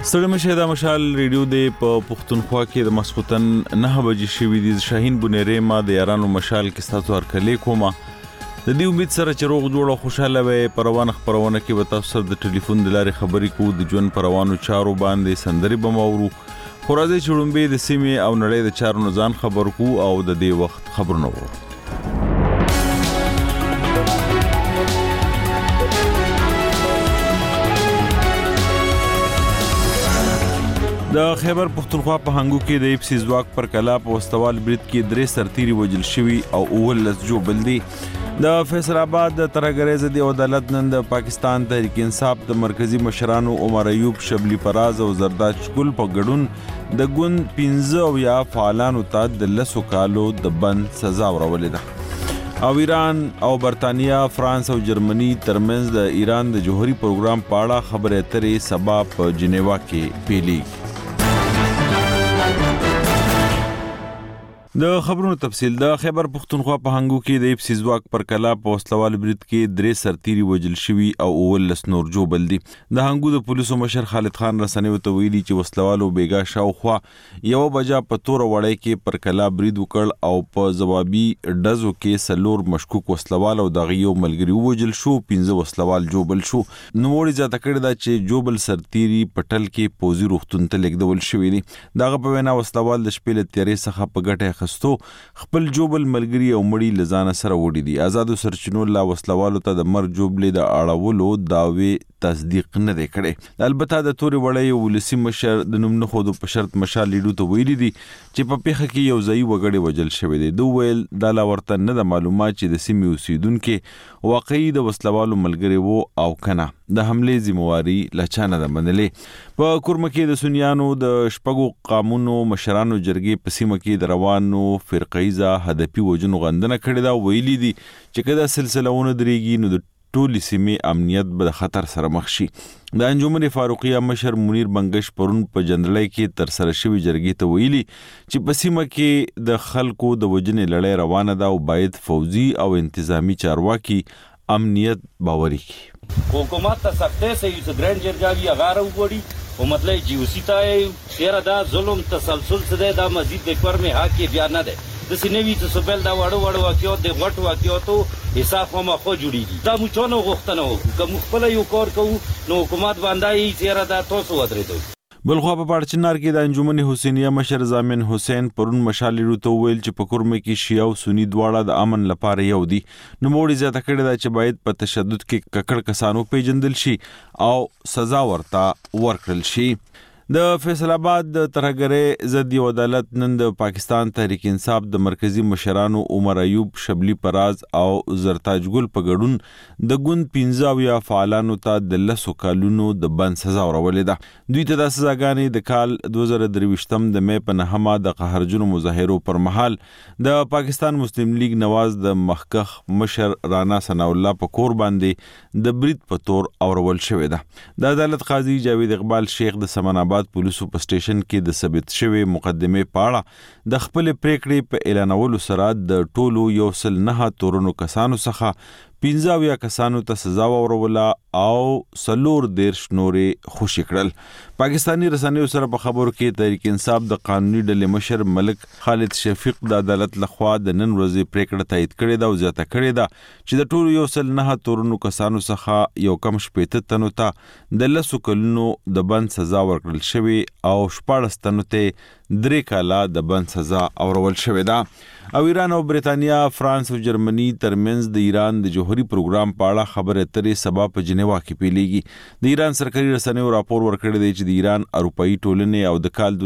ستړي مشه د مشال ریډیو د پښتونخوا کې د مسخوتن 9 بجې شوې د شاهین بنيره ما د یارانو مشال کې ستاسو هرکلې کومه د دې امید سره چې روغ جوړ او خوشاله وي پروانه خبرونه کې به تاسو د ټلیفون د لارې خبرې کوو د ژوند پروانو چارو باندې سندري بماورو خو راځي چې لومبي د سیمې او نړۍ د چارو نه ځان خبر کو او د دې وخت خبرونه وو د خیبر پختونخوا په هنګو کې د اپسی ځواک پر کلا په واستوال برید کې 3 سرتيري وجل شوي او اول لسجو بلدي د فیصل آباد د ترګریز د عدالت نن د پاکستان تحریک انصاف د مرکزی مشرانو عمر ایوب شبلی فراز او زرداج ګل په ګډون د ګوند 15 یا فعالانو ته د لسو کالو د بند سزا ورولې ده او ایران او برتانیا فرانس او جرمني ترمنځ د ایران د جوهري پروګرام په اړه خبرې اترې سبا په جنیوا کې پیلي د خبرونو تفصیل د خیبر پختونخوا په هنګو کې د اپسی ځواک پر کلا په واستوال برید کې 3 سرتيري وجل شوي او اول لس نور جو بلدي د هنګو د پولیسو مشر خالد خان رسنیو ته ویلي چې واستوالو بیګا شاوخوا یو بجا په تور وړای کې پر کلا برید وکړ او په جوابي ډزو کې سلور مشکوک واستوال او دغه یو ملګری وجل شو 15 واستوال جوبل شو نو وړي ځاته کړی دا چې جوبل سرتيري پټل کې پوزي روختون ته لیکدول شوی دي دغه په وینا واستوال د شپې له تیارې څخه په ګټه خستو خپل جوبل ملګری او مړی لزانه سره وړي دي آزادو سرچینو لا وسلوالو ته د مر جوبلې د اړولو داوی تصدیق نه کړي البته د توري وړي ولسی مشر د نوم نه خود په شرط مشال لیدو ته ویلي دي چې په پیخه کې یو ځای وګړي وجل شوی دي دوه ویل د لا ورته نه د معلومات چې د سیمې اوسیدونکو واقعي د وسلوالو ملګری وو او کنه د حمله ذمہواری لچانه د منلې په کورمکې د سنیانو د شپږو قانونو مشرانو جرګې په سیمه کې د روانو فرقایزه هدفي وجنو غندنه کړې دا ویلي دي چې کله سلسلهونه درېږي نو د ټولې سیمې امنیت به د خطر سره مخ شي د انجمن فاروقیه مشر منیر بنگش پرون په جنرالای کې تر سره شوی جرګې ته ویلي چې په سیمه کې د خلکو د وجنې لړۍ روانه ده او باید فوزي او انتظامی چارواکي امنیت باوري کړي حکومت ته سختۍ سي چې ګرانډ جرګاوي هغه وګوري او مطلب جی اوسی ته سیره دا ظلم تسلسل څه دا مزید د کور می حق کې بیان نه ده د سینوي ته سپل دا وړو واقعو د غټ واقعو ته حساب هم خو جوړیږي دا مو چونه غوښتنه وو کوم خپل یو کار کوو نو حکومت باندې سیره دا تاسو ودرېدو بلخوا په پارچنار کې د انجمن حسینیه مشر زامن حسین پرون مشالې روته ویل چې په کورمه کې شیعه او سنی دواړه د امن لپاره یو دي نو موړي زیاته کړی دا چې باید په تشدد کې ککړ کسانو پیژندل شي او سزا ورته ورکړل شي د فیصل آباد د ترګری زدي عدالت نن د پاکستان تحریک انصاف د مرکزی مشرانو عمر ایوب شبلی فراز او زرداج ګل په ګډون د ګوند 15 یا فعالانو ته د لسو کالونو د بند سزا ورولې ده دوی ته د سزاګانې د کال 2023 د مې په نهمه د قهرجنو مظاهرو پر مهال د پاکستان مسلم لیگ نواز د مخکخ مشر رانا ثنا الله په کور باندې د برید په تور اورول شوې ده د عدالت قاضي جاوید اقبال شیخ د سمن آباد پولیسو په سټیشن کې د ثبت شوی مقدمه پاړه د خپل پریکړې په اعلانولو سره د ټولو یو سل نه تورونو کسانو څخه 15 یا کسانو ته سزا وروله او سلور دیرش نورې خوشی کړل پاکستانی رسنیو سره په خبرو کې تحریک انصاف د قانوني ډلې مشر ملک خالد شفیق د عدالت لخوا د نن ورځې پریکړه تایید کړې ده او زیاته کړې ده چې د ټولو یو سل نه تورونو کسانو څخه یو کم شپېته تنو ته د لسو کلونو د بند سزا ورکړل شوی او 14 تنو ته 3 کاله د بند سزا اورول شوی ده او ایران او برتانیا فرانس او جرمني ترمنځ د ایران د جوهري پروګرام په اړه خبرې اترې سبا په جنیوا کې پیلېږي د ایران سرکاري رسنیو راپور ورکړی دی چې د ایران اروپאי ټولنې او د کال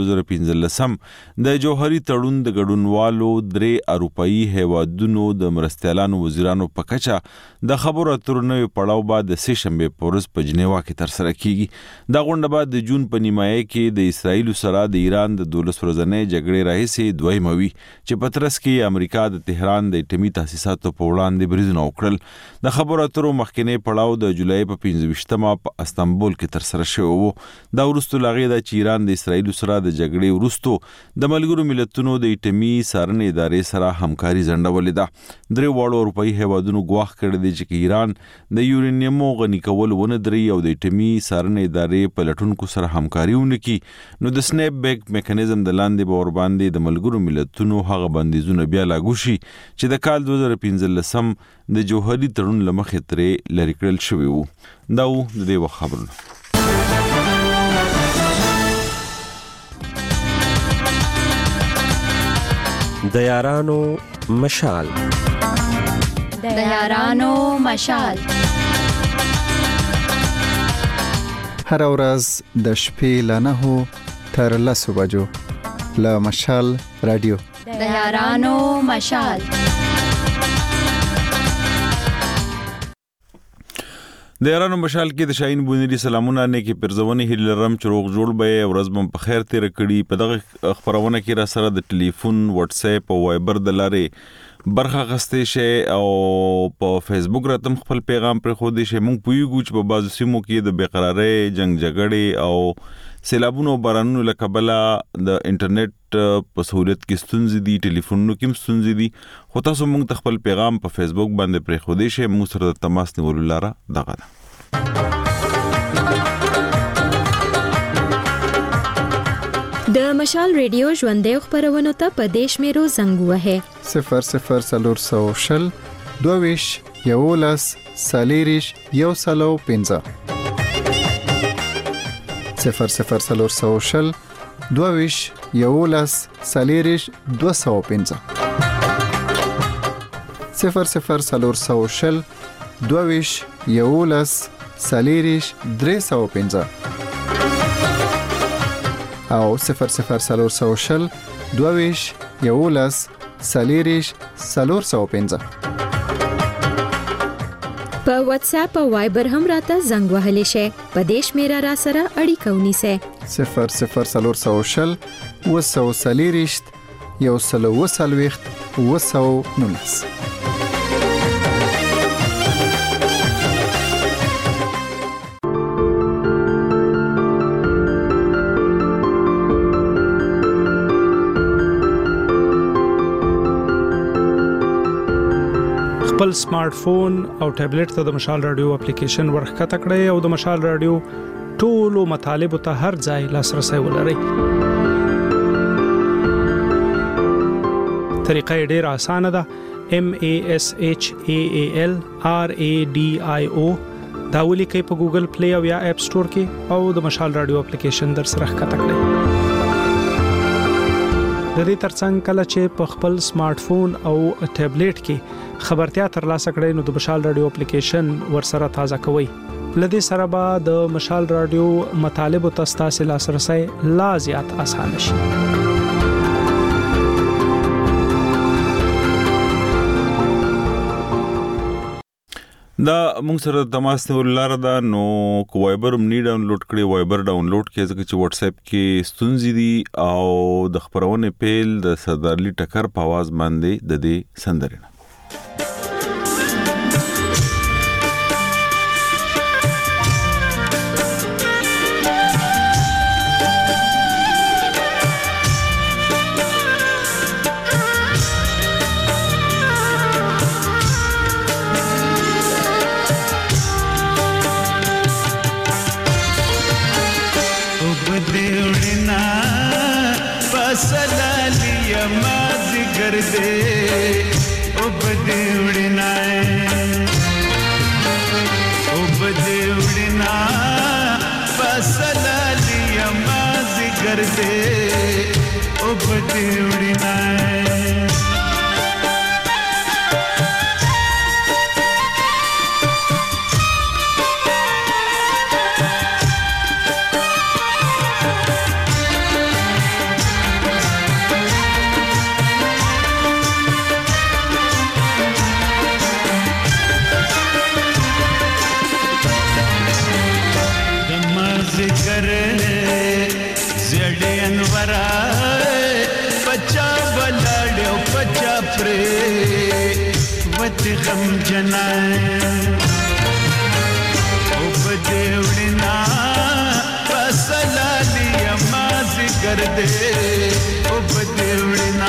2015 د جوهري تړون د ګډونوالو 3 اروپאי هیوادونو د مرستیالانو وزیرانو په کچه د خبرو اترو نوې پړاو بعد د سه شنبه پورز په جنیوا کې تر سره کیږي دا غونډه بعد د جون په نیمایي کې د اسرایل سره د ایران د 12 ورځې جګړې راهیسې دویمه وي چې په ترڅ کې امریکا د تهران د اټومي تاسیساتو په وړاندې بریدونه وکړل د خبرو اترو مخکنی پړاو د جولای پیړۍ په 25مه په استانبول کې ترسره شوی و. دا وروسته له هغې ده چې ایران د اسرائیلو سره د جګړې وروسته د ملګرو ملتونو د ایټمي څارنې ادارې سره همکاري ځنډولې ده. 3 واړو اروپایي هیوادونو ګواښ کړی دی چې ایران د یورانیمو غني کول ونه دري او د ایټمي څارنې ادارې په لټونکو سره همکاري ونه کړي نو د سنیپ بیک میکانیزم د لاندې به ورباندې د ملګرو ملتونو هغه بندیزونه بیا لاګو شي چې د کال 2015 د جوهري تړون له مخې ترې لرې کړل شوي وو. دا و د دې وخت خبرونه. د یارانو مشال د یارانو مشال هر ورځ د شپې له 9 تر 10 بجو له مشال رادیو د یارانو مشال. د یارانو مشال کې د شاهین بونیری سلامونه نه کې پرځونې هیلرم چروغ جوړ به ورځ بم په خیر تیر کړي. په دغه خبرونه کې را سره د ټلیفون واتس اپ او وایبر د لارې برخه غستې شي او په فیسبوک راتم خپل پیغام پر خو دې شي. مونږ پویګو چې په بازو سیمو کې د بیقراری جنگ جګړې او سیلابونو بارانونو له کبله د انټرنیټ په سہولت کې ستونزې دي، ټلیفونونو کې ستونزې دي، خو تاسو مونږ ته خپل پیغام په فیسبوک باندې پر خو دې شي. مونږ سره د تماس نیولو لاره دغه ده. د مشال ریډیو ژوندې خبرونه ته په دیش میرو زنګ وهه 00400 22 یولس سالیریش یو سلو 15 00400 22 یولس سالیریش 215 00400 22 یولس سالیریش 315 او 00400 22 یولس سالیریش 415. په واتس اپ او وایبر هم راته زنګ وهلی شي. په دیش میرا را سره اړیکه ونیسه 00400 وسو سالیریش یو سلو وسلويخت وسو نونس. خپل سمارټ فون او ټابلیټ ته د مشال رادیو اپلیکیشن ورخکته کړئ او د مشال رادیو ټولو مطالب ته هر ځای لاسرسي ولرئ. طریقه ډیره اسانه ده. MASHAAL RADIO دا ولیکئ په ګوګل پلی او یا اپ سٹور کې او د مشال رادیو اپلیکیشن در سره ښکته کړئ. د دې ترڅنګ کله چې په خپل سمارټ فون او ټابلیټ کې خبرتیا ترلاسه کړئ نو د مشال رادیو اپلیکیشن ورسره تازه کوئ. لدې سره به د مشال رادیو مطالب او تاسو لاسرسي لا زیات اسانه شي. دا موږ سره تماس نیول لاره ده. نو کو وایبر هم ډاونلوډ کړئ. وایبر ډاونلوډ کړئ ځکه چې واتس اپ کې ستونزې دي او د خبرونه پیل د سردار علي ټکر په आवाज باندې د دې سندره. غم جنائے بدوړنا فسلالی ماز ګرځې او بدوړنا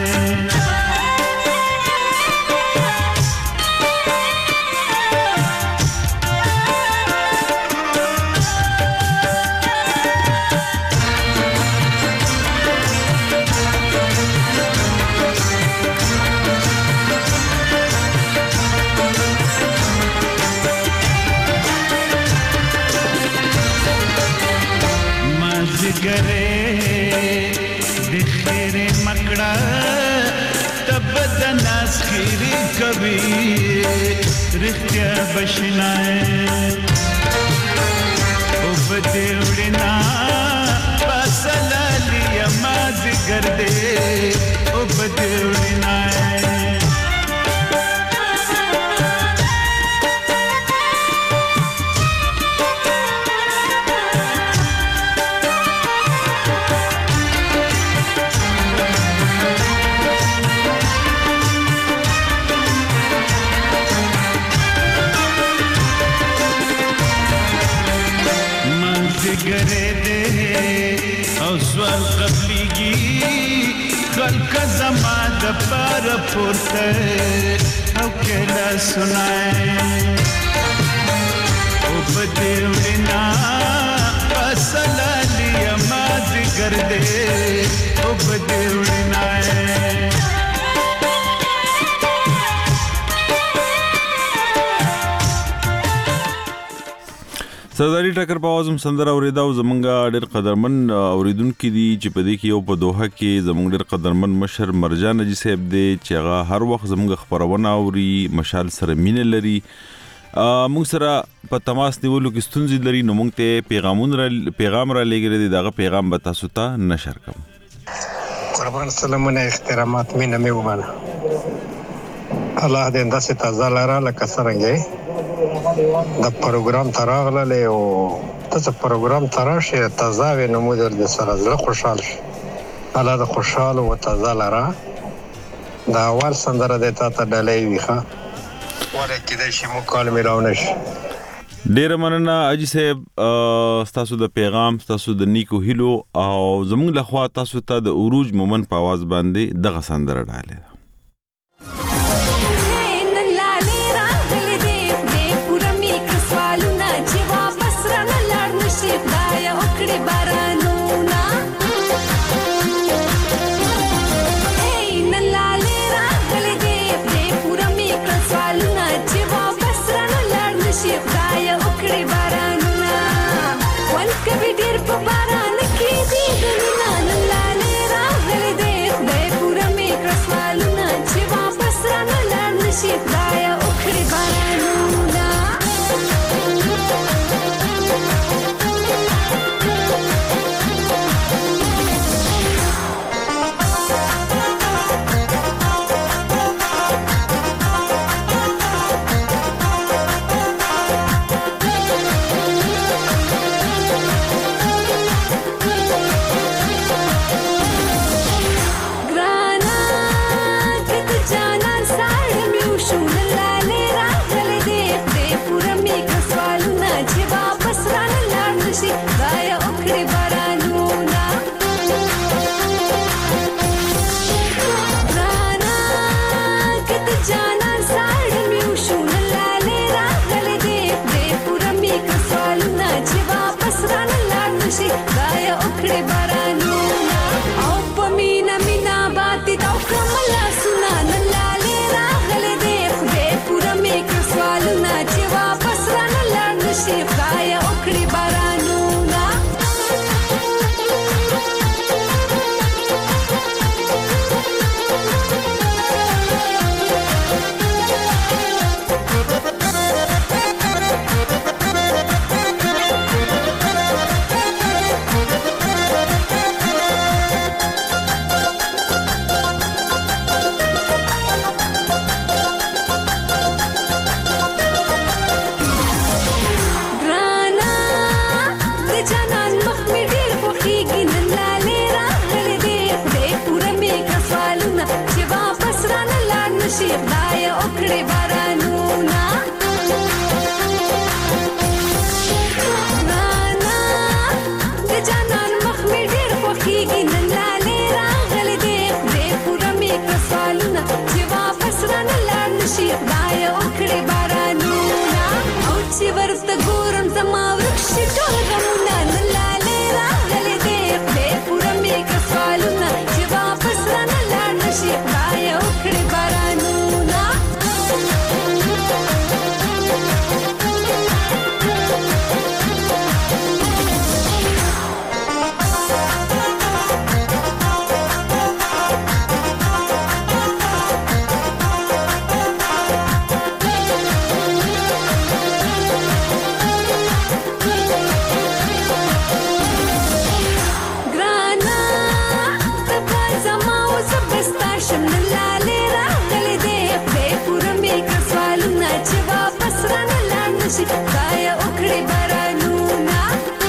رښتیا بشنای او بدوړنا فسلالی ماز ګرځې او بدوړنا سوال قبلیږي خلق زما د پر پورته او کله سنای او بدوړنا فسلالی ماز ګرځې او بدوړنا سرداري ټکر په اوازم سندره اوریدا او زمونږ ډېر قدرمن اوریدونکو دي چې په دې کې یو په دوحه کې زمونږ ډېر قدرمن مشر مرجان اجي صاحب دی چې هغه هر وخت زمونږ خبرونه اوري مشال سره مینه لري موږ سره په تماس نیولو کې ستونزې لري نو موږ ته پیغام را لېږلی دی دغه پیغام به تاسو ته نشر کوم قربان سلامونه احترامات مینه مې ومنه الله دې داسې تازه لاره لکه څرنګه د پروګرام تراغله او تاسو پروګرام تراشه تازه و نو مودر د سره زړه خوشاله شي الله د خوشاله او تازه لاره دا اول سندره د تا ته ډلې ویخه ورته د شي مکالمه راونش ډیر مننه اجي صاحب تاسو د پیغام تاسو د نیکو هیلو او زموږ له خوا تاسو ته د عروج مومن په आवाज باندې دغه سندره ډاله نشي خدای وکړي بارانونه او چې ورته ګورم زما ورکشي ټول غمونه نلاله راغلي دې خدای پوره مې کسوالونه چې واپس رانه لاړ نشي خدای وکړي بارانونه خدای وکړي بارانونه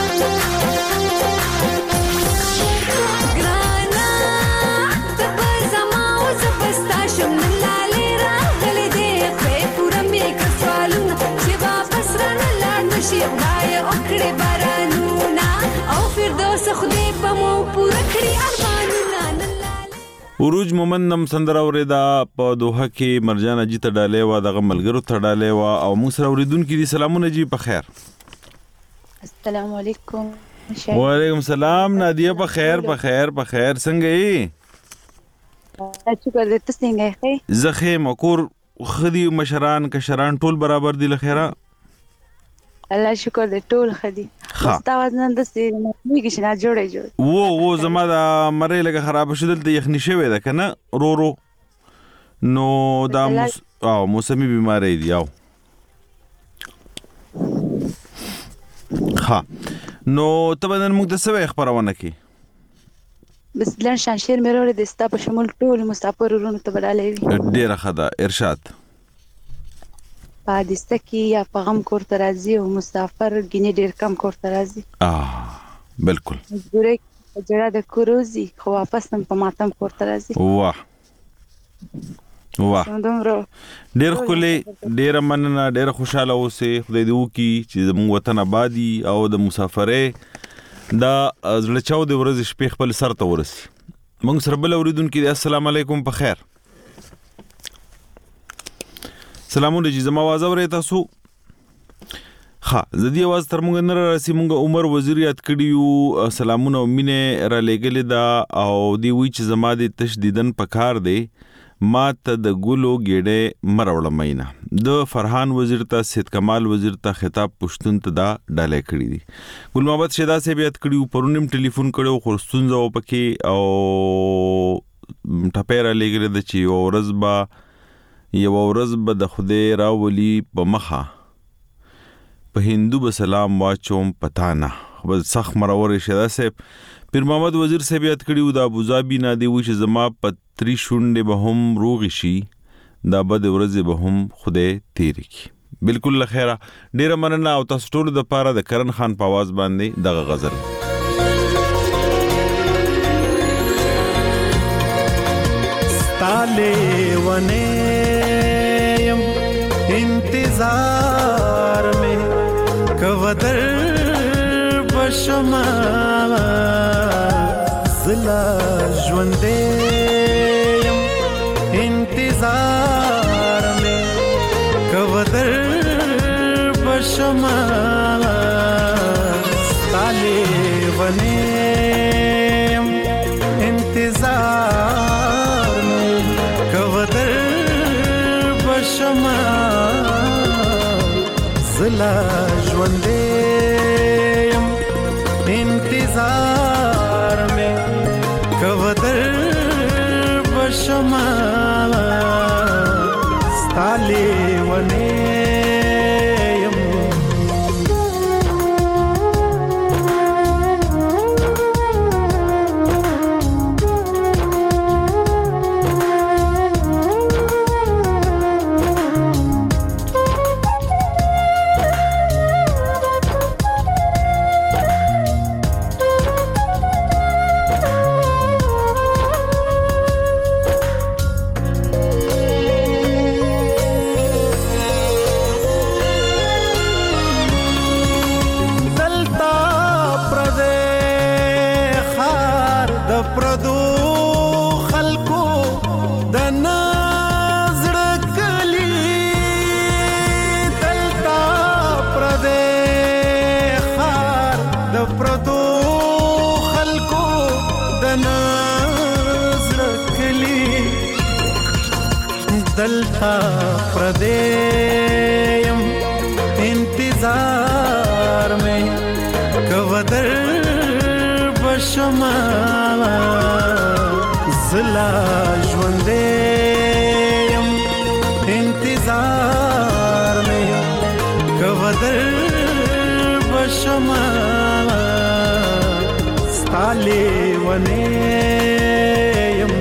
ګرانا ته په زما او زه په ستا شم نن لالې راغلې دې خدای پوره مې کړه سوالونه چې واپس رانه لاړ نشي خدای وکړي بارانونه او فردوس خدای په مو پوره کړي ارمانونه عروج مومندم سندره اوریدا په دوحه کې مرجان اجي ته ډالې و دغه ملګرو ته ډالې و او موږ سره اوریدونکو دي سلامونه جی په خیر السلام علیکم وعلیکم السلام نادیه په خیر څنګه یې شکر دې تاسو څنګه یې زخه مکور خدي مشران کشران ټول برابر دي لخيره الله شکر دې ټول خدي مستاوز نن د سي میږي شنه جوړې وو زما دا مړې لګه خراب شول د یخني شوی ده کنه رو نو دا موسمي بیماری دی او ها نو تبدل موږ د سوي خبرونه کی بس لن شانشیر مې وروړي د ستا په شمول ټول مسافر ورونو ته بدلې وي ډیره خدا ارشاد حادثه کې یا پیغام کور ته راځي او مسافر ګینه ډیر کم کور ته راځي بالکل مجبورې جړه د کوروزي خو واپس هم په ماتم کور ته راځي واه ډیر خولي ډیر مننه ډیر خوشاله اوسه خدای دې وکي چې زموږ وطن آبادی او د مسافرې دا زړه چاو د ورځ شپې خپل سر ته ورسي موږ سره بل اوریدونکو السلام علیکم په خیر سلامونه جی زما आवाज اورئ تاسو ها زدي आवाज تر موږ نه راسي موږ عمر وزیر یاد کړیو سلامونه مینه را لګلې دا او دی وی چې زما د تشدیدن پکار دی ما ته د ګلو ګډه مروړه مینا د فرحان وزیر ته سید کمال وزیر ته خطاب پښتون ته دا ډالې کړی دي ګل محمد شیدا سے بیات کړیو پرونیم ټلیفون کړو خرستون زو پکې او ټپېرا لګره د چی یو ورځ به د خدای راولي په مخه په هندو به سلام واچوم پتا نه بس سخ مرور شدا صاحب پیر محمد وزیر صاحب یاد کړیو د ابوظبي نه دی و چې زما پتري شونډه به هم روغ شي دا بد ورځ به هم خدای تیر کی بالکل لخيره ډیر مننه او تاسو ټول د پاره د کرن خان په आवाज باندې دغه غزل ستاله ونیم انتظار میں کوادر بشما زلا ژوندیم انتظار میں کوادر بشما ستاله ونیم انتظار شما زلا ژوندیم انتظار میں کوادر بشما ستاله ونیم دلتا پردیم انتظار میں کودر بشما زلا ژوندیم انتظار میں کودر بشما ستالی ونیم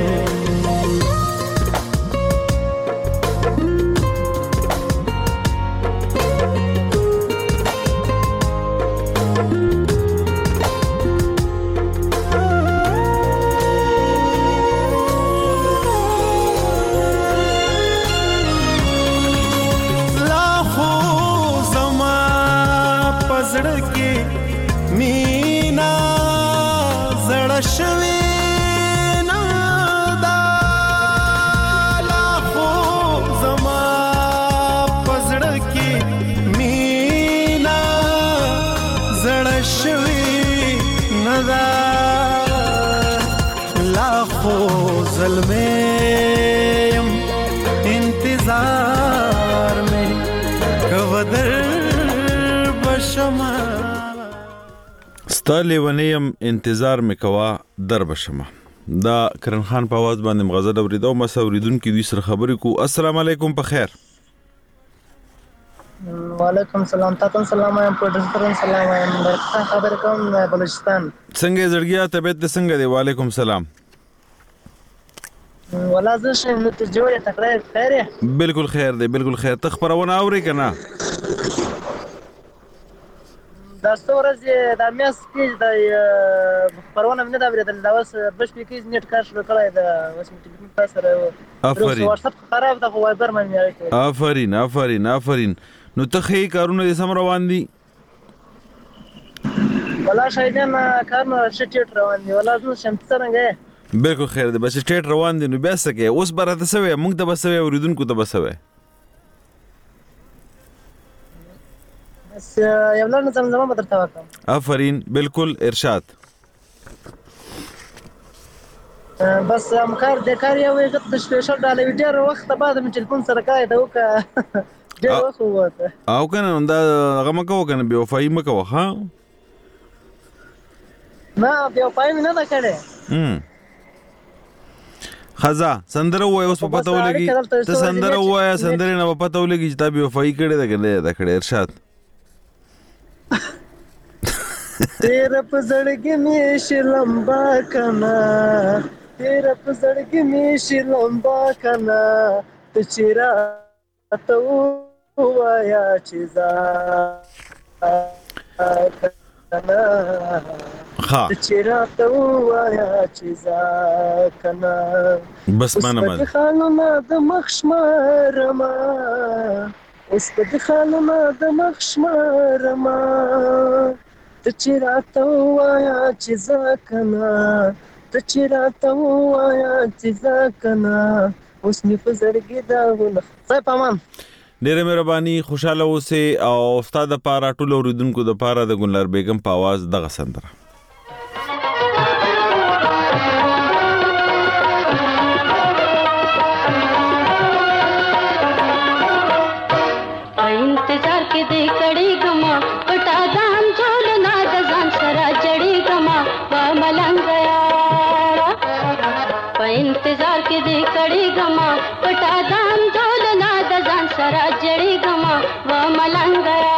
ظلمیم انتظار میں کودر بشما ستا لیونیم انتظار می کوا در بشما. دا کرن خان په आवाज باندې مغزل اوریدو ما اوریدونکو دوی سره خبرې کو. السلام علیکم په خیر. وعلیکم السلام. تاسو سلام یم پروډوسر سلام یم خبر کوم بلوچستان. څنګه زړګیا طبيعت څنګه دی؟ وعلیکم السلام. ولا زه شم ته جوړه تکړه خیر. بالکل خیر دی بالکل خیر. ته خبرونه اوري کنه؟ دا ستورځ د میاس کې د خبرونه نه دا ورته دا اوس بش کې نیټ کار شروع کړی دا اوس ټلیفون تاسو سره افرین واتس اپ خراب ده خو وایبر باندې افرین افرین افرین. نو ته خې کارونه دې سم روان دي؟ ولا شاید نه کارونه شټ روان دي ولا زه شم څنګه. بالکل خیر دی. بس ټیټ روان دي. نو بیا څه کې اوس برته سوي موږ ته بسوي اوریدونکو ته بسوي. بس یو لړ زمزمه به درته وکړم. افرین بالکل ارشاد. بس همکار د کار یو وخت د سپیشل ډاله ویډیو وخت بعد مې ټلیفون سره کای دا وکړه ډېر وخت وته او کنه دا هغه مکو کنه بیا وفای مکو ها نه بیا وفای نه دا کړه. خزا سندره وای اوس په پته ولګي ته سندره وای سندره نه په پته ولګي چې تا بیا وفای کړه دا کړه ارشاد. तेरा पजड़गी में शिलंबा कना तेरा पजड़गी में शिलंबा कना तो चिरा तो आया चिजा कना हाँ चिरा तो आया चिजा कना बस माना माना खानो ना दमखशमारमा उस पर खानो ना दमखशमारमा تچراته وایا چې ځکنا تچراته وایا چې ځکنا اوس می په زړګي دا ونه ځای پامان. ډېره مهرباني خوشاله اوسې او استاد لپاره ټول اوریدونکو لپاره د ګلنار بیگم په आवाज دغه سندره. इंतजार के दे कड़ी गमा पटा दाम झोलना दजान सरा जड़ी गमा वा मलंग गया. इंतजार के दे कड़ी गमा पटा दाम झोलना दजान सरा जड़ी गमा वा मलंग गया.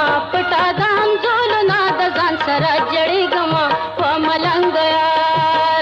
सरा जड़ी गमा व मलंग गया.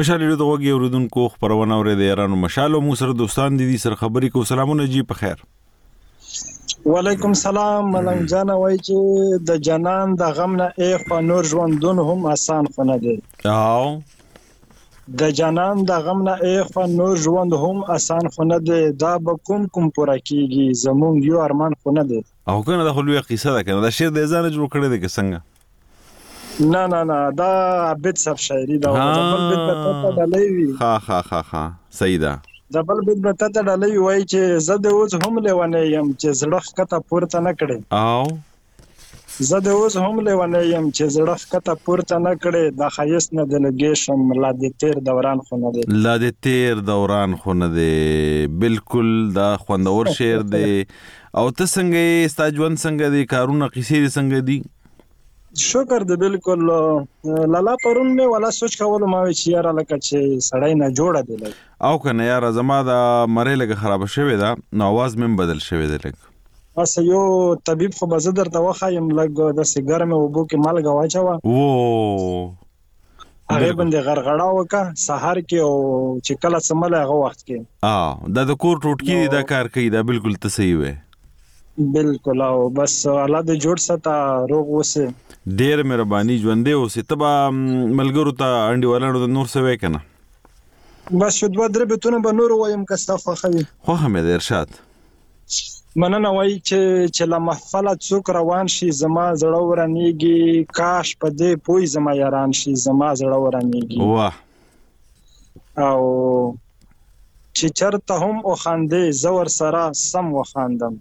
مشال ریډیو ته وګورئ اوریدونکو خبرونه اورئ د یارانو مشال او مو سره دوستان دي سره خبرې کو. سلامونه جی په خیر. وعلیکم سلام. ملنګ جان وای چې د جنان د غم نه ایخ نور ژوندون هم آسان خو نه دی. او د جنان د غم نه ایخ نور ژوند هم آسان خو نه دی. دا به کوم پوره کیږي زمونږ یو ارمان خو نه دی. او کنه د خلوی قصه ده کنه دا شعر د ځان جوړ کړی دی که څنګه؟ نه دا عبد صاحب شاعری دا بل بیت په ډالۍ وی. ها صحیح ده. د بل بیت په ته ډالۍ وای چې زه د اوس هم لیونه یم چې زړه کته پورته نه کړي. او زه د اوس هم لیونه یم چې زړه کته پورته نه کړي. د خیس نه د لګیشم لا د تیر دوران خو نه دی. لا د تیر دوران خو نه دی. بالکل دا خوندور شعر دی. او ته څنګه ستا ژوند څنګه دی؟ کارونه قصې څنګه دي؟ شکر دی بالکل. لالا پرون مې ولا سوچ کول ما چې یاره لکه چې سړی نه جوړه دی لګ. او کنه یاره زما د مړې لګه خراب شوی دا نو आवाज مې بدل شوی دی لګ. بس یو طبيب خو به زدر ته وخایم لګ د سیګار مې وبو کې مالګه واچوا. هغه باندې غرغړا وکا سحر کې او چې کله سمله هغه وخت کې دا د کور ټوټکی دا کار کوي. دا بالکل ته صحیح وې. بالکل. او بس الله دې جوړ ستا روغ وسه. ډېر مهرباني ژوندې اوسې. ته به ملګرو ته انډي والانو ته نور څه وایې که نه؟ بس یو دوه درې بیتونه به نور ووایم که ستا خوښه وي. خوښه مې ده ارشاد. مننه. وایي چې له محفله څوک روان شي زما زړه ورانېږي. کاش په دې پوی زما یاران شي زما زړه ورانېږي. واه. او چې چرته هم وخاندې زه ورسره سم وخاندم.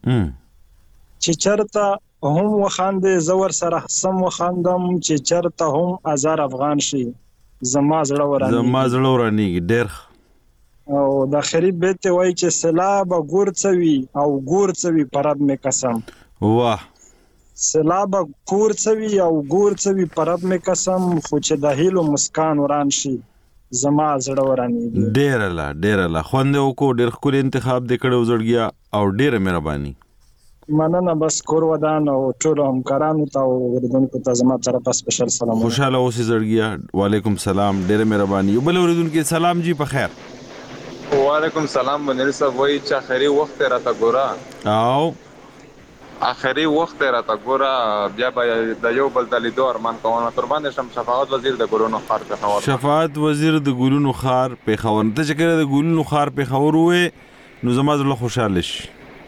چې چرته هم وخاندې زه ورسره سم وخاندم. چې چرته هم 1000 افغان شي زما زړه ورانېږي. ډېر. او د اخري بیت وایي چې سلاب ګور څوي او ګور څوي پرب مې قسم. واه. سلاب ګور څوي او ګور څوي پرب مې قسم. خو چې د هیلو مسکان وران شي زما زړه ورانېږي. ډېر الله خوند وکړو. ډېر ښکلی انتخاب دې کړی زړګیا او ډېره مهرباني. مننه. بس کور ودان او ټولو همکارانو ته او اوریدونکو ته زما طرفه سپیشل سلام. خوشاله اوسې زړګیا. وعلیکم سلام. ډېره مهرباني. یو بل اوریدونکو سلام جی په خیر. وعلیکم سلام. منیر صاحب وایي چې اخري وخت راته ګوره. او اخري وخت راته ګوره بیا به د یو بل د لیدو ارمان کوم. تر باندې شم شفاعت وزیر د ګلونو خار پېښور. شفاعت وزیر د ګلونو خار پېښور. ته چې کله د ګلونو خار پېښور وې نو زما زړه خوشاله شي.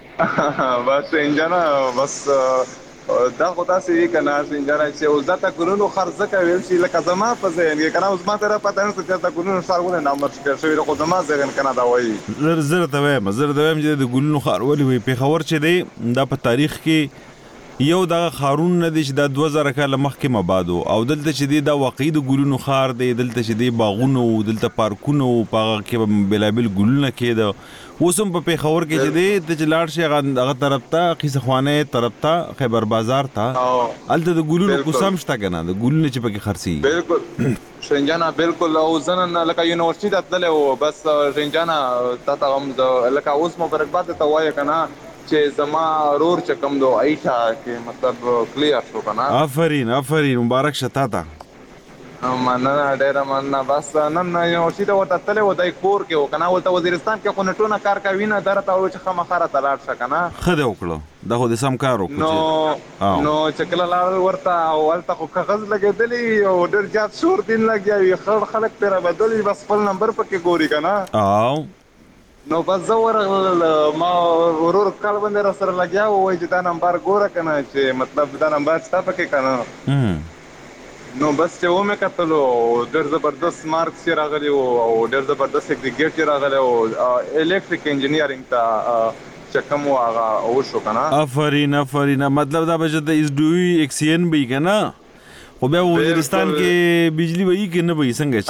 بس انجانا بس دا خو تاسو یې کنه انجانا چې اوس دا ګلونو خار ځکه ویل شي لکه زما په ذهن کې کنه اوس ما ته را پته نه چې دا ګلونو خار ولې نامر شوی خو زما ذهن کنه دا وایي. زر ته وایم چې د ګلونو خار ولې وي پېښور چې دی دا په تاریخ کې یو دغه خارون نه دی چې دا 2000 کاله مخکې مبادو. او دلته چې دی دا واقعي د ګلونو خار دی. دلته چې دی باغونه او دلته پارکونه او په هغه کې بېلابېل ګلونه کېده. اوس هم په پېښور کې چې دی ته چې لاړ شي هغه طرف ته قیصخوانۍ طرف ته خیبر بازار ته هلته د ګلونو قسم شته که نه د ګلونه چې پکې خرڅېږي. بالکل شنجانا بالکل. او زه نن لکه یونیورسټي ته تللی و. بس شنجانا تا ته هم لکه اوس مبارکباد ته وایه که نه چې زما رور چې کوم دو ایټا کې مطلب کلیر شو که نه. آفرین مبارک شه تا ته. مننه ډېره مننه. بس نن یونیورسټي ته ورته تللی و دی کور کې و که نه. ولته وزیرستان کې خو نټونه کار کوي نه. ده راته وویل چې خامخا راته لاړ شه که نه. ښه دی وکړه. دا خو دې سم کار وکړو. نو چې کله لاړل ورته او هلته خو کاغذ لګېدلي او ډېر زیات شور دین لګیا وي. خړ خلک پرې رابدلي. بس خپل نمبر پکې ګوري که نه. نو بس زه ورغلل. ما ورور کال باندې را سره لګیا و. وایي چې دا نمبر ګوره که نه چې مطلب دا نمبر ستا پکې که نه. نو بس چې ومې کتلو ډېر زبردست مارکس یې راغلي وو او ډېر زبردست اګریګیټ یې راغلی وو. الیکټریک انجینیرینګ ته چې کوم و هغه وشو که نه. آفرین. مطلب دا به چې د SDOE XCN به وي که نه. خو بیا وزیرستان کې بجلی به وي که نه به وي څنګه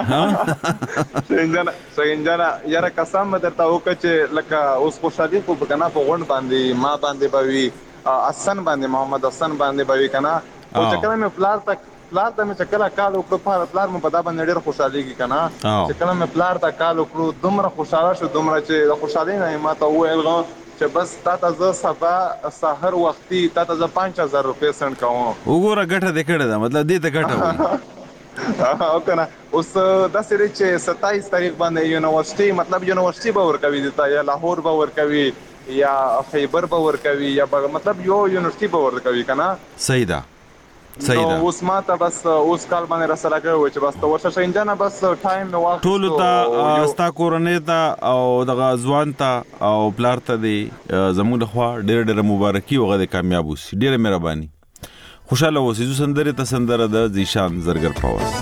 چل وي. انجانا یاره قسم به درته وکړه چې لکه اوس خوشحالي خو به که نه په غونډ باندې ما باندې به وي حسن باندې محمد حسن باندې به وي که نه. او چې کله مې پلار ته مې چې کله کال وکړو پلار مې په دا باندې ډېر خوشحالېږي که نه. چې کله مې پلار ته کال وکړو دومره خوشحاله شو دومره چې د خوشحالۍ نه یې ما ته وویل چې بس تا ته زه سبا سحر وختي تا ته زه 5000 روپۍ سنډ کوم. وګوره ګټه دې کړې ده. مطلب دې ته ګټه وایي. او کنه اوس د سری چې 27 تاریخ باندې یونیورسيټي مطلب یونیورسيټي به ورکوي دتا یا لاهور به ورکوي یا خیبر به ورکوي یا مطلب یو یونیورسيټي به ورکوي کنه صحیح ده اوس ماته بس اوس کال باندې رسلا کوي چې بس ورشه شینجنه بس ټایم نو واخ ټول ته ستا کورنۍ ته او دغه ځوان ته او پلار ته دی زموږ د خوا ډېر مبارکي او غوډه کامیاب اوسي ډېر مهرباني خوشاله اوسئ زو سندره ته سندره د زیشان زرګر پاوس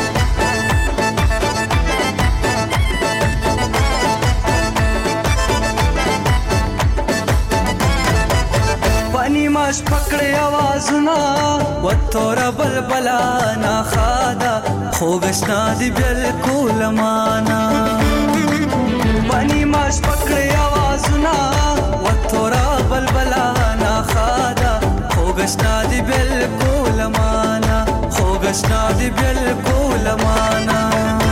پانی ماش پکړې आवाजونه وتور بلبلا نا خادا خوګشنا دی بالکل معنا پانی ماش پکړې आवाजونه وتور بلبلا نا خادا خوګشنا دی بالکل معنا خوګشنا دی بالکل معنا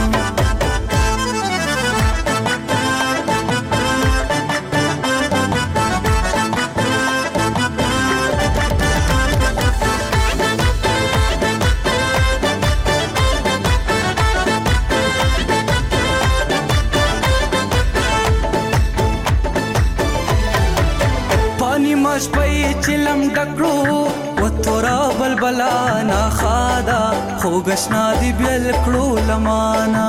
مش پي چلم ډکړو وتورا بلبلا نا خادا خوګشنا دی بالکل لمانا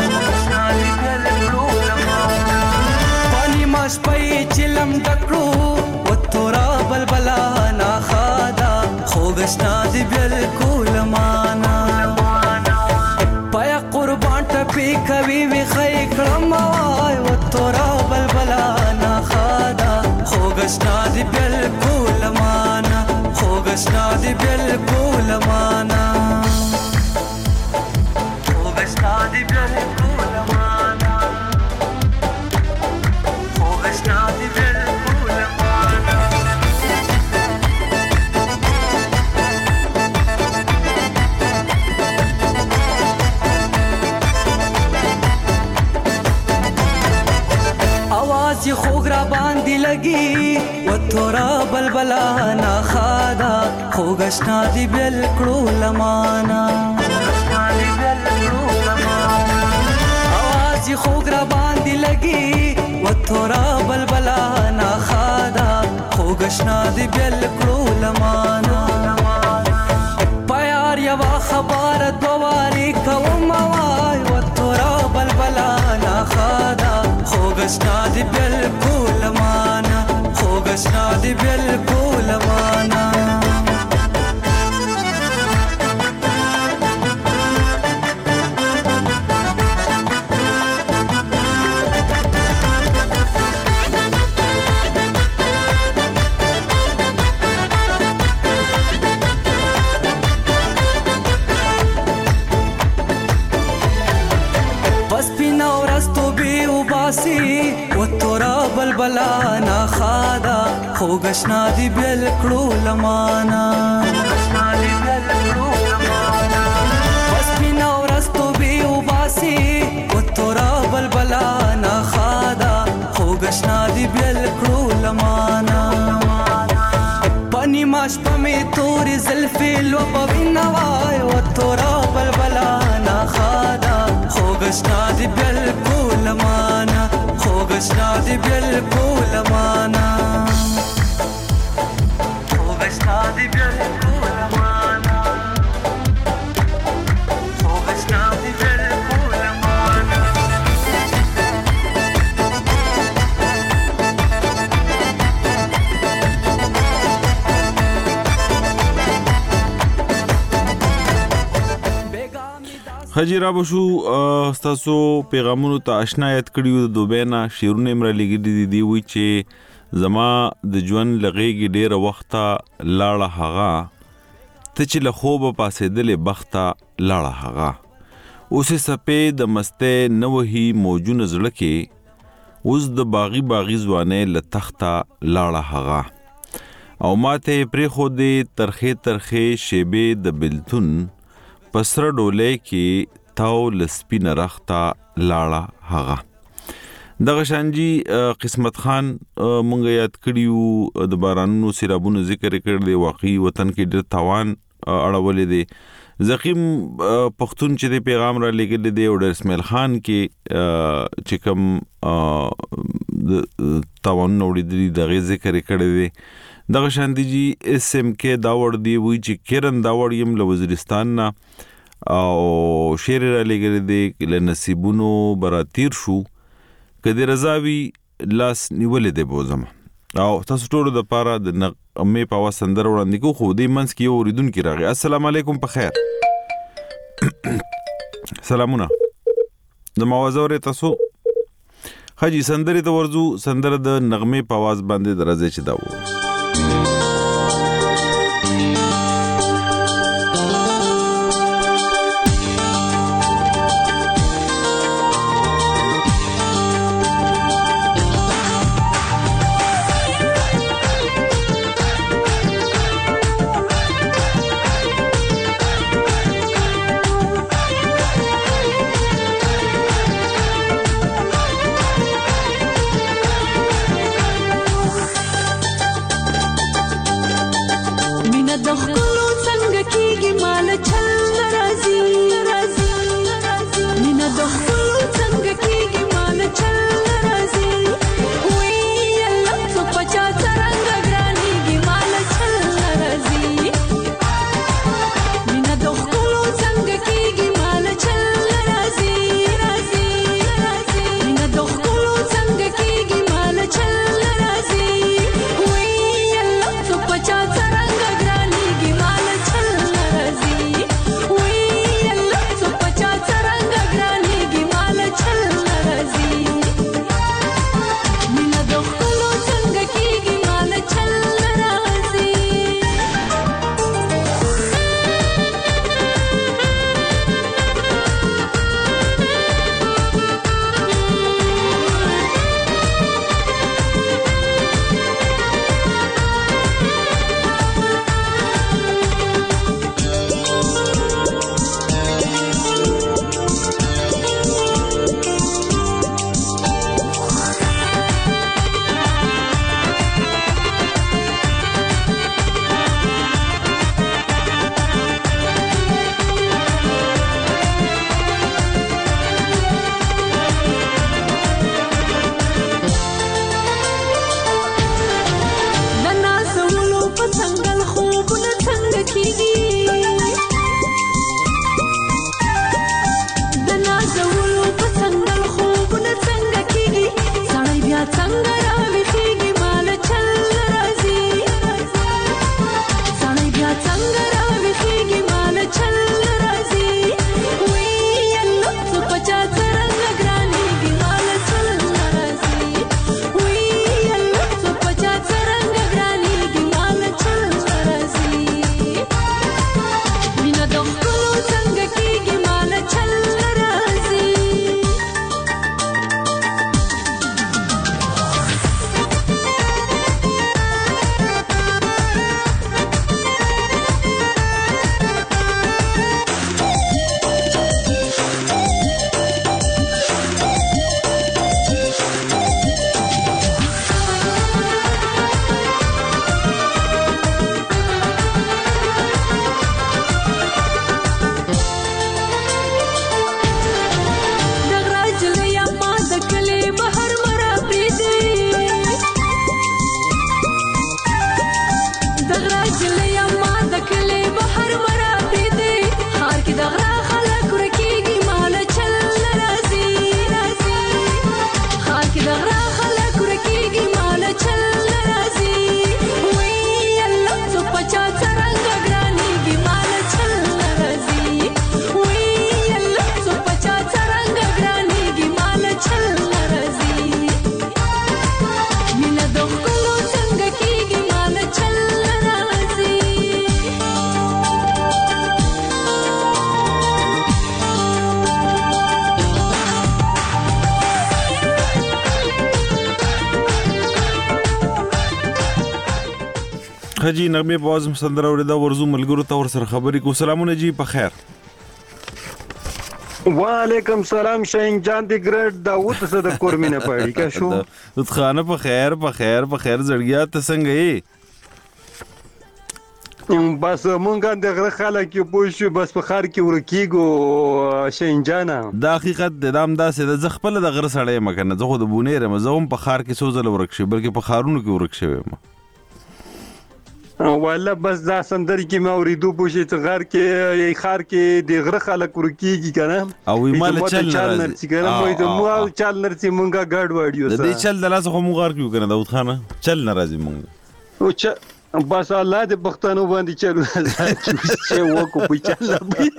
پانی مش پي چلم ډکړو وتورا بلبلا نا خادا خوګشنا دی بالکل لمانا پیا قربان ټپي کوي وی خې کړم وای وتورا بلبلا نا خادا خوګشنا دی بالکل معنا خوګشنا دی بالکل معنا خوګشنا دی بالکل معنا خوګشنا دی بالکل معنا आवाज خوګرا باندې لګي وتورا بلبلا نا خادا خوګشنا دی بالکل لمانا आवाज خوګرا باندې لګي وتورا بلبلا نا خادا خوګشنا دی بالکل لمانا پیار یوا خبر دواري کوم وای وتورا بلبلا نا خادا خوګشنا دی بالکل معنا خوګشنا دی بالکل معنا بس پینا ورستو بی وباسي وتورا بلبلا نا خادا خوګشنا دی بالکل لمانا بس پینا ورستو بی وباسي وتورا بلبلا نا خادا خوګشنا دی بالکل لمانا پانی ماش پمي توري زلفي لو بوينا وای وتورا بلبلا نا خادا خوګشنا دی بالکل معنا خوګشنا دی بالکل معنا خوګشنا دی بالکل معنا خوګشنا دی بالکل معنا خجیرا بشو تاسو پیغامونو ته آشنایت کړیو د دوبینا شیرونه مر لګی دی وی چې زما د ژوند لغېږي ډېر وخته لاړه هغه ته چې له خوبه پاسېدلې بخته لاړه هغه اوسې سپې د مسته نوهي موجونه زړه کې اوس د باغی ځوانې له تخته لاړه هغه او ماته پرې خو دې ترخې شیبې د بلتون پسر ډولې کې تاو لسپین رختا لاړه هغه دغه شانجی قسمت خان مونږ یاد کړیو د بارانونو سیرابونو ذکر کړ دی واقعي وطن کې ډېر تاوان اړولې دی زخیم پښتون چې د پیغام را لګل دی او د اسماعیل خان کې چې کوم تاوان نوړي د ذکر کړی دی دغه شاندي جی اس ام کې داوړ دی وی چې کرن داوړ یم له وزیرستان نه او شیر را لګل دی له نصیبونو براتیر شو کدی رضاوی لاس نیولې دی بوزم او تاسو ټول د پاره د مې په وسندر وړاندې کو خو دې منځ کې یو اوریدونکو راغی. السلام علیکم په خیر. سلامونه د موازوره تاسو حاجی سندري ته ورزو سندره د نغمه په आवाज باندې درځي چې دا و خجی نغمه په وازم سندره وردا ورزو ملګرو ته ور سره خبرې کو. سلامونه جی په خیر. وعلیکم سلام شاهین جان دی ګریټ داوود څه د کورمینه پړی کا شو د خانه په خیر زړګیا ته څنګه یې بس مونږ د غره خلک یو پوه شو بس په ښار کې ورکیږو شینجانه دا حقیقت د دام داسې د زه خپله د غره سړی یم که نه زه خو د بونیر یم زه هم په ښار کې څو ځله ورک شوی بلکې په ښارونو کې ورک شوی یم والله بس دا سندرې کې مې اورېدو پوه شې چې غر کې ښار کې د غره خلک ورکیږي که نه او وایي ماله چل نه راځي که نه وایي د مو چل نه رسي مونږ ګډوډ یو د دې چل د لاسه خو مونږ غار کې یو که نه داود خانه چل نه راځي مونږ بس الله د پښتنو باندې چلو چې وکړو په چل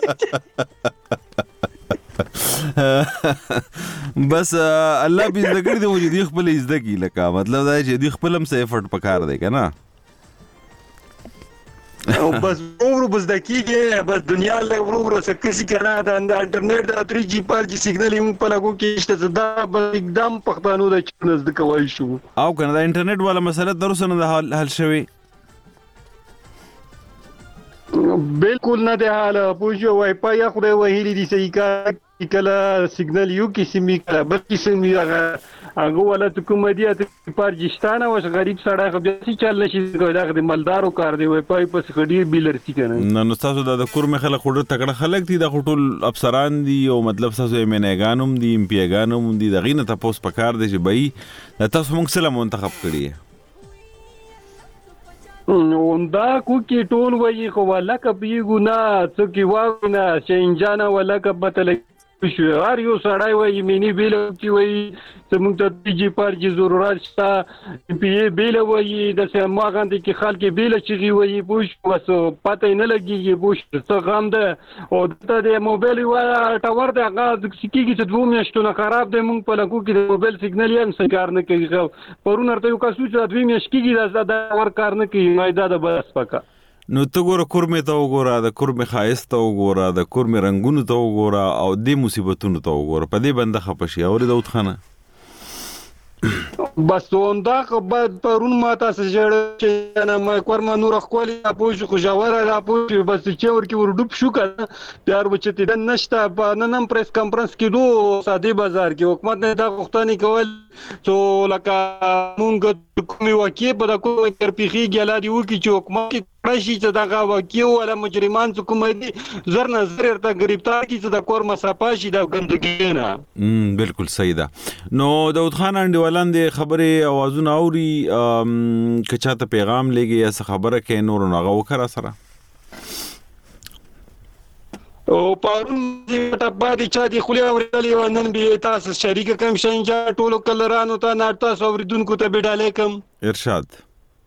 بس الله به زده کړي دی چې دوی خپل زده کړي لکه مطلب دا چې دوی خپل هم څه ایفرټ پکار دی که نه او بس ورو بس د کېږي بس دنیا له ورو څه کسي که نه د انټرنیټ د 3G 4G سیګنل یې موږ په لګو کې شته دا به اقدام پښتنو د چې زده کولی شو او که نه د انټرنیټ والا مسله تر اوسه نه ده حل شوې بالکل نه دی حال پوه شو وای فای یا خدای وهلي دي صحیح کار کله سیګنل یو قسم کله بل قسم هغه ولا ته کوم دی ته پارجستانه وش غریب سړی خو بیا چل نشي کوي دا د مالدارو کار دی وای پای پس خډیر بیلر سي کنه نو تاسو د کورم خلک خډر تکړه خلک دي د خټول افسران دي او مطلب تاسو یې منېګانوم دي امپیګانوم دي دغه نه تاسو پکار دي چې بای تاسو موږ سره منتخب کړی نو دا کوکی ټول وایي خو ولکه پیګو نه څوک واو نه شینجانه ولکه بتل شو هر یو سړی وایي مینی بیل چې وایي زموږ ته 3G 4G ضرورت شته پی بیل وایي داسې هماغوندې کې خلک بیل چغې وایي پوه شو بس پته یې نه لګېږي پوه شو څه غم ده او دلته د موبایل یوه ټاور دی هغه کېږي چې 2 میاشتو نه خراب دی موږ په لکو کې د موبایل سیګنل یې هم څه کار نه کوي پرون ورته یو کس و چې 2 میاشت کېږي دا ور کار نه کوي نو دا د بس پکه نو ته ګوره کورمې ته وګوره د کورمې ښایست ته وګوره د کورمې رنګونو ته وګوره او دې مصیبتونو ته وګوره په دې بنده خفه شي اورې داود خانه بس اوندا بعد پرون ما تاسو جوړ چې انا ما کورما نور خپل پوښ خو جوړه را پوښ بس چې ورکی ور ډوب شو کړه پیار بچته د نشته په نن پریس کانفرنس کې دوه ساده بازار کې حکومت نه دا غوښتنې کول چې لکه مونږ کومي واقع په د کومه ترپیخي ګلا دی وکي چې حکومت راشي چې دا واقع ولا مجرمان حکومت دي زر نظر ته گرفتار کی چې د کور مسافه شي د ګندګي نه بالکل صحیح ده نو داود خان انډیوالان د خبرې اوازونه اوري که چاته پیغام لګي یا څه خبره کوي نور نه غوکره سره او پرون دې ټپا دي چې د خولي اورېدلې و نن به تاسو شریک کم شنجا ټولو کلرانو ته نارتا اوریدونکو ته بډاله کم ارشاد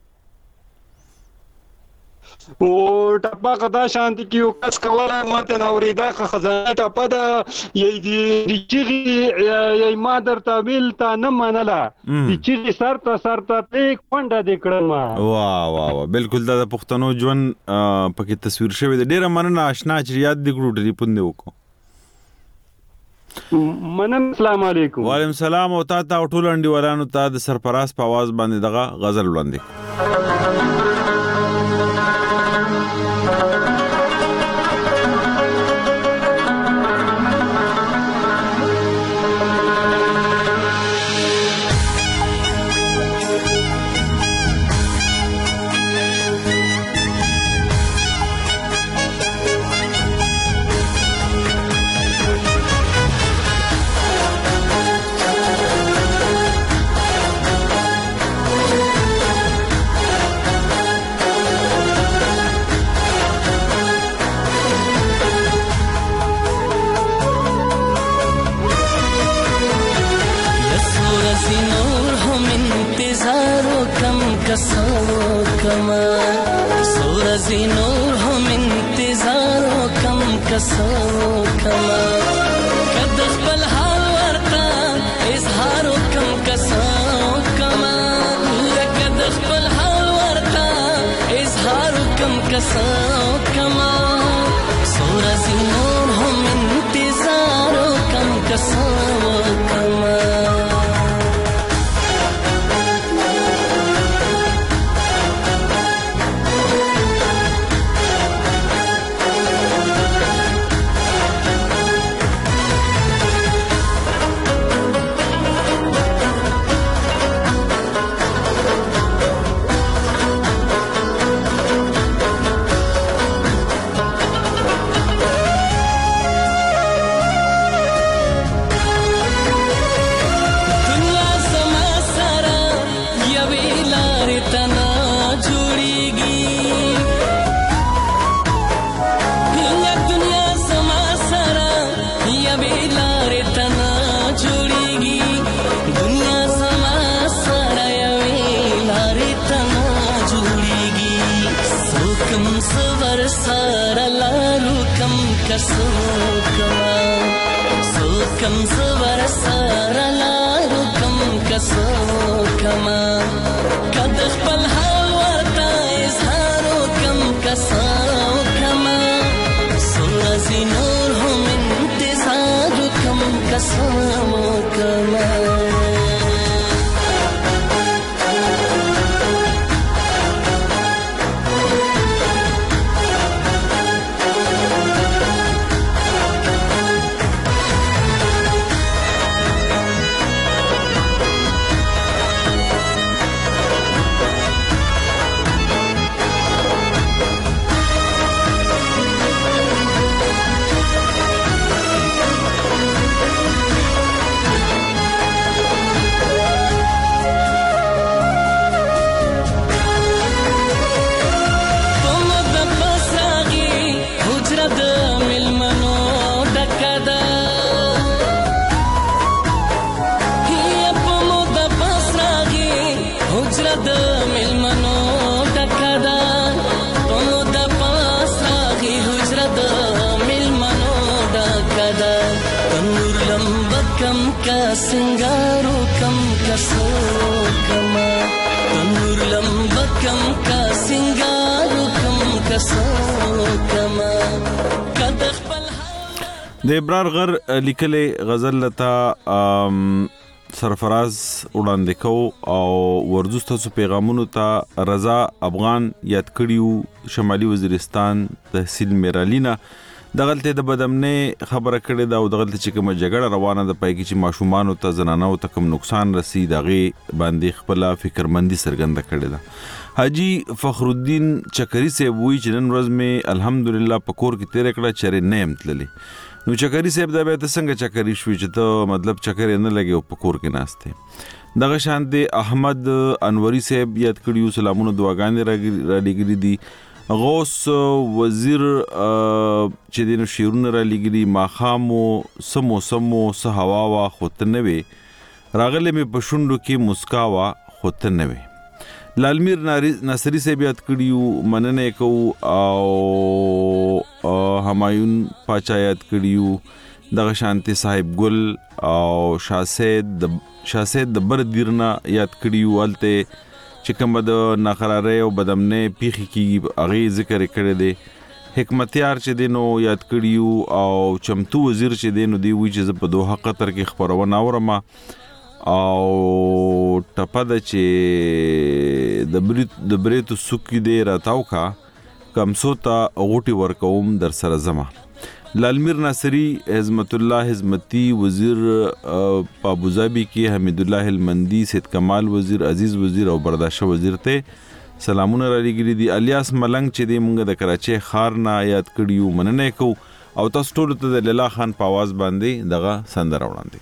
او ټپا کدا شانتي کیو کس کوله ماته نوریدا خزانه ټپا دا یی چې ما در تعبیل تا نه منله چې سر ته ټیک پنده د کړم واه بالکل دا د پښتنو ژوند پکې تصویر شوی د ډیره مننه آشنا چې یاد دی ګړو ډری پوند وکړو منم السلام علیکم وعلیکم السلام او تا ټول انډیوالانو ته د سرپراز په आवाज باندې دغه غزل وړاندې زور سره لارو کم کسو کما سو کم زور سره لارو کم کسو کما کد خپل هوا تا اظهارو کم کسو کما سورزی نور هم انتظارو کم کسو کما सिंगारो कम कसो कमा तनूर लंबा कम का सिंगारो कम कसो कमा कदख पल د ابرار غر لیکلې غزل لتا سرفراز وړاندې کو او ورزوست تاسو پیغامونو ته رضا افغان یاد کړیو شمالي وزیرستان تحصیل میرالینا دغلته د بدمنه خبره کړې دا او دغلته چې کوم جګړه روانه ده پای کې چې ماشومان او ته زنانو ته کوم نقصان رسی دغه باندې خپل فکرمندي سرګند کړې ده حاجی فخر الدین چکری سے وی چې نن ورځ می الحمدلله پکور کې تیر کړه چرې نه امتللی نو چکری صاحب دا به څنګه چکری شوې چې ته مطلب چکر نه لګي او پکور کې ناشته دغه شان دی احمد انوری صاحب یاد کړیو سلامونه دعاګانې را لګري دي غوث وزیر چې دینو شیرونه را لګري ماخامو سمو سهوا وا خوتنوي راغله می پښوندو کې مسکاوا خوتنوي لالمیر ناصری سے بیات کړیو مننه کو او همایون پاچایت کړیو دغه شانتی صاحب ګل او شاسید د بر دیرنا یاد کړیو الته چې کوم د ناقرارې او بدمنه پیخي کی اغه ذکر کړی دی حکمتیار چې دینو یاد کړیو او چمتو وزیر چې دینو دی وی چې په دوه قطر کې خبرونه اورم او ټپه د چې د بریتو سوکی دی راتاو کا کمسو ته غوټي ورکوم در سره زما لالمیر ناصری عظمت الله حزمتی وزیر ابوظبی کې حمید الله المندی سید کمال وزیر عزیز وزیر او برداشت وزیر ته سلامونه را لګری دي الیاس ملنګ چې د مونږ د کراچي خار نه یاد کړیو مننه کو او تاسو ټول ته د لیلا خان په आवाज باندې دغه سندره وړاندې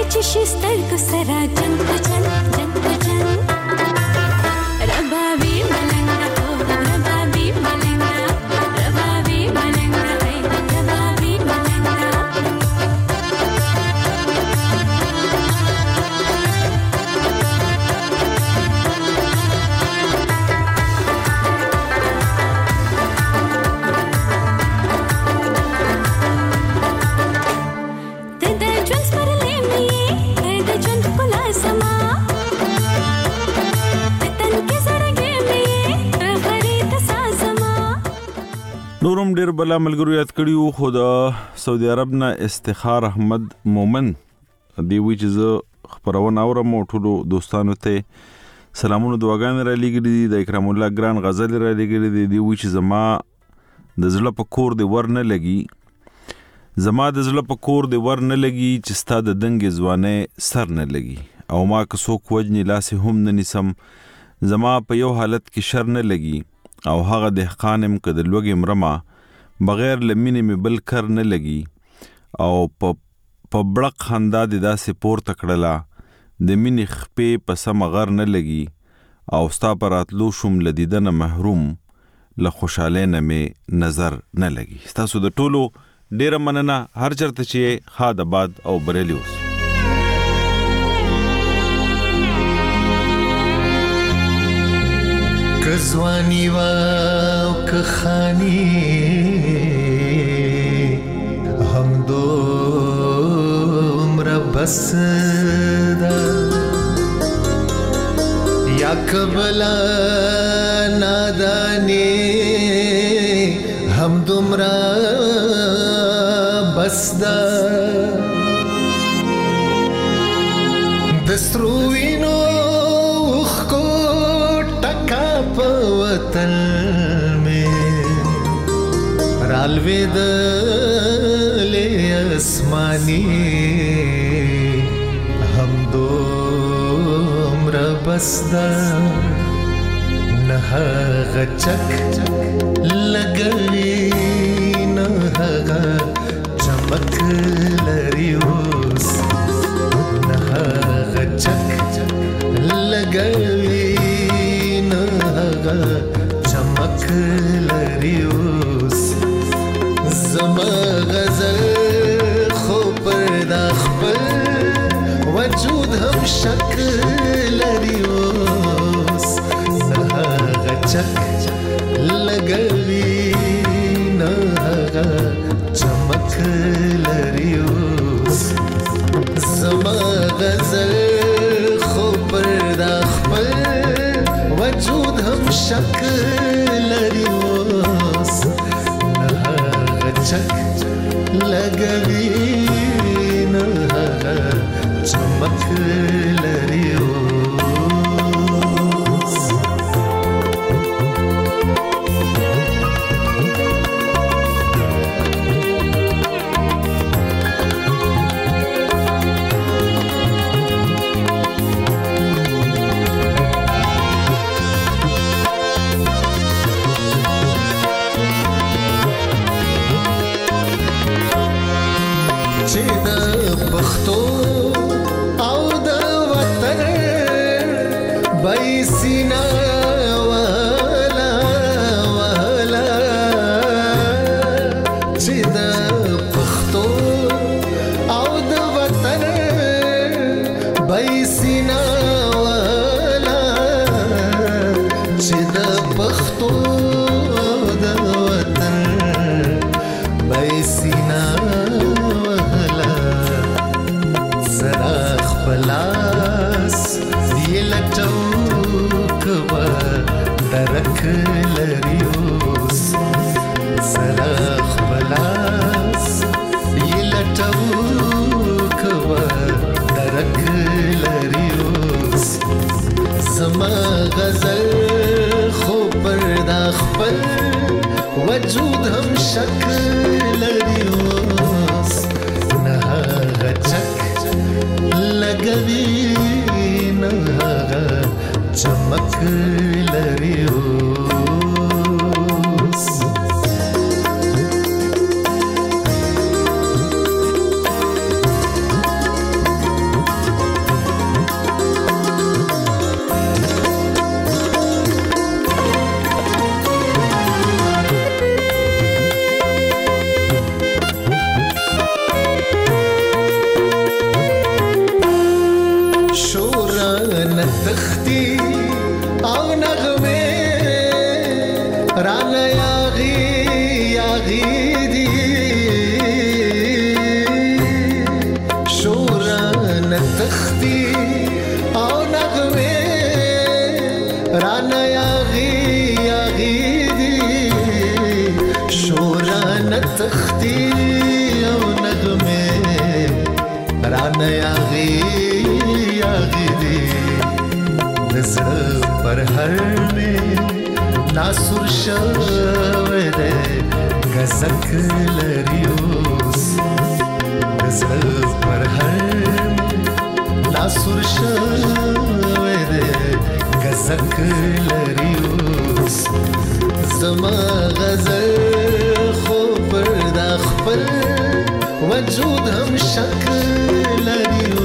چې سترګو سره جنگ په جنگ جنگ په جنگ ربابي ملنګ هو ربابي ملنګ ربابي ملنګ هي ربابي ملنګ نورم ډیر بل ملګرو یاد کړیو خو د سعودي عرب نه استخار احمد مومن دی وی چې خبرونه اورم ټولو دوستانو ته سلامونه دعاګانې را لګري دي د اکرام الله ګران غزل را لګري دي دی وی چې زما د زړه په کور دی ورنه لګي زما د زړه په کور دی ورنه لګي چې ستا د دنګ ځوانه سر نه لګي او ما که څوک وجنی لاس هم نه نسم زما په یو حالت کې شر نه لګي او هغه دهقانم که د لوګي مرما بغیر لمینې می بل کر نه لګي او په بړق خندا د داسې پور تکړلا د مینې خپې په سم غر نه لګي او ستا پر اتلو شوم لدیدنه محروم له خوشاله نه می نظر نه لګي تاسو د ټولو ډیره مننه هر چرته چې خاد آباد او بریلی اوس کزوانی و کخانی هم دو عمر بس دا یا کبلا نادانی هم دومره بس دا دستروینو وطن میں رالوے دلے اسمانی ہم دو عمر بسدا نہ غچک لگوی نہ چمک لریوس نہ غچک لگوی چمک لریوس زما غزل خو پردا خپل وجود هم شک لریوس نه غچک لګوي نه چمک لریوس زما غزل خو پردا خپل وجود هم شک لریوس نه غچک لګوي نه چمک لریوس وجود هم شک لریوس نه غچک لګوي نه چمک لریوس نه یاغي دی نزړه پر هر می ناسور شوه دې غزک لریوس نزړه پر هر ناسور شوه دې غزک لریوس زما غزل خو پر د خپل وجود هم شکل لري